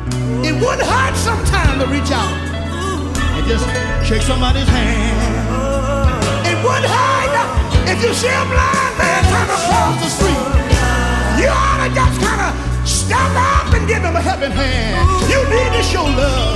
It wouldn't hurt sometime to reach out and just shake somebody's hand. It wouldn't hurt if you see a blind man trying to cross the street. You ought to just kind of step up and give him a helping hand. You need to show love.